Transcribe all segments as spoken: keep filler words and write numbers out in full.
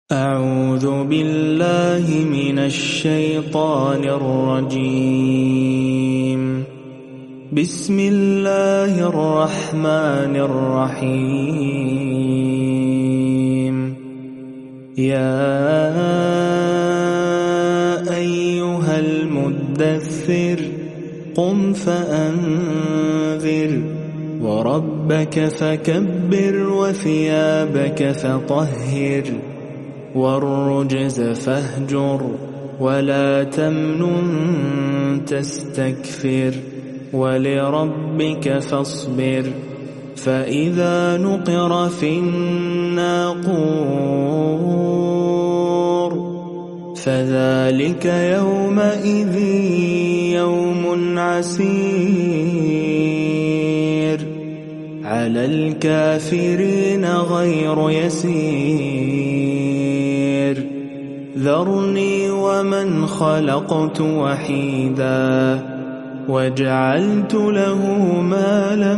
أعوذ بالله من الشيطان الرجيم. بسم الله الرحمن الرحيم. يا أيها المدثر قم فأنذر وربك فكبر وثيابك فطهر والرجز فاهجر ولا تمنن تستكثر ولربك فاصبر فإذا نقر في الناقور فذلك يومئذ يوم عسير على الكافرين غير يسير. ذرني ومن خلقت وحيدا وجعلت له مالا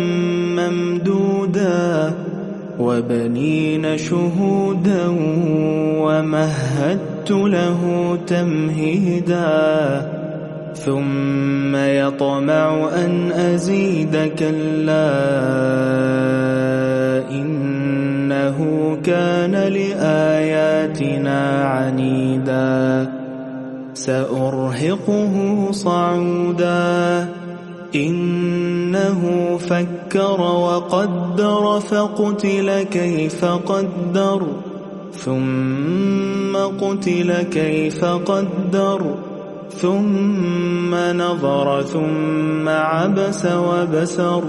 ممدودا وبنين شهودا ومهدت له تمهيدا ثم يطمع أن أزيد كلا إنه كان لآياتنا عنيدا سأرهقه صعودا إنه فكر وقدر فقتل كيف قدر ثم قتل كيف قدر ثم نظر ثم عبس وبسر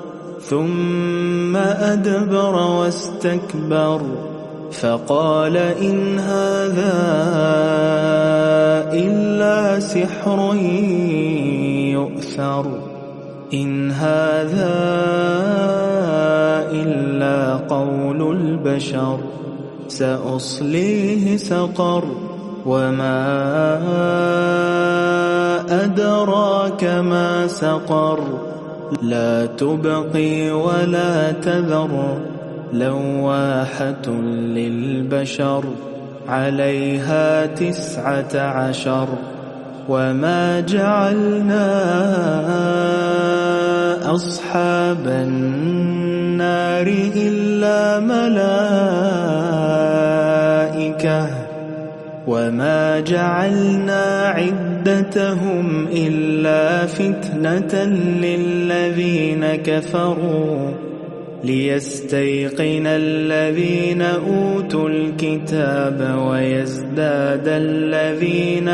ثم أدبر واستكبر فقال إن هذا إلا سحر يؤثر إن هذا إلا قول البشر سأصليه سقر وما أدراك ما سقر لا تبقي ولا تذر لواحة للبشر عليها تسعة عشر وما جعلنا أصحاب النار إلا ملائكة وما جعلنا عدتهم إلا فتنة للذين كفروا ليستيقن الذين أوتوا الكتاب ويزداد الذين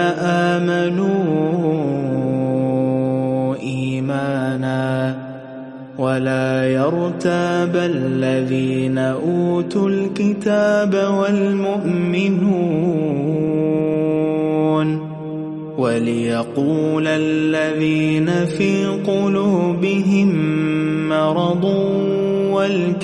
آمنوا إيمانا ولا يرتاب الذين أوتوا الكتاب والمؤمنون وليقول الذين في قلوبهم مرض والكافرون